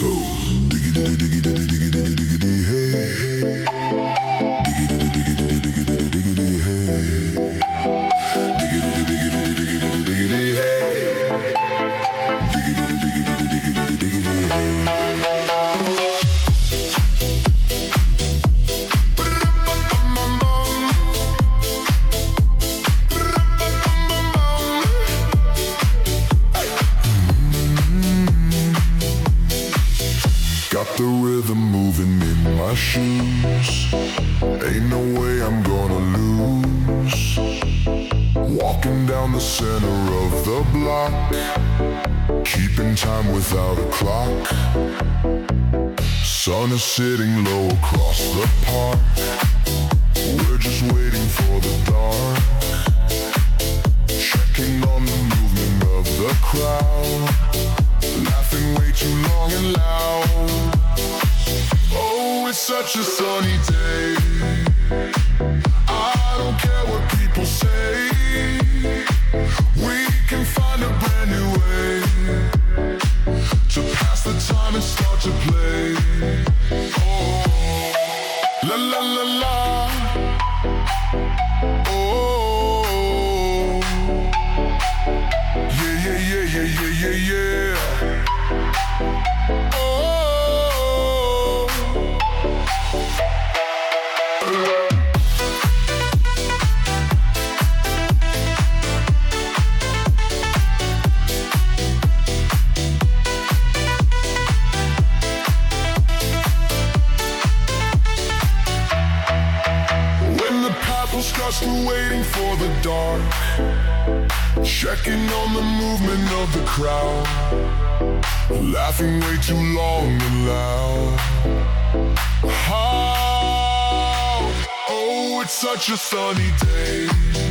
So diggity diggity diggity diggity hey. Diggity diggity diggity diggity hey. Diggity diggity diggity diggity hey. Diggity diggity diggity diggity hey. Got the rhythm moving in my shoes. Ain't no way I'm gonna lose. Walking down the center of the block, keeping time without a clock. Sun is sitting low across the park. We're just waiting for the dark. Checking on the movement of the crowd. Laughing way too long and loud. Oh, it's such a sunny day. I don't care what people say. We can find a brand new way to pass the time and start to play. Oh, la la la la. Oh, yeah yeah yeah yeah yeah yeah yeah. Starts to waiting for the dark, checking on the movement of the crowd, laughing way too long and loud. How? Oh, it's such a sunny day.